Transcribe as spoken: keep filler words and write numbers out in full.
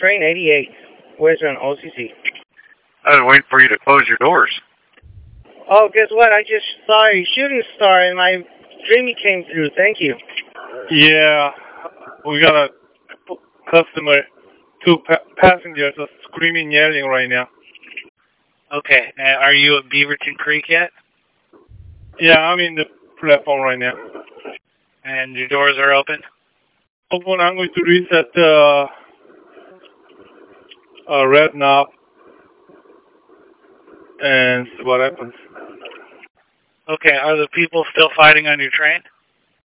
train eighty-eight, Western O C C. I was waiting for you to close your doors. Oh, guess what? I just saw a shooting star and my dream came through. Thank you. Yeah, we got a customer, two pa passengers are screaming, yelling right now. Okay, uh, are you at Beaverton Creek yet? Yeah, I'm in the platform right now. And your doors are open? Open, I'm going to reset the uh, red knob and see what happens. Okay, are the people still fighting on your train?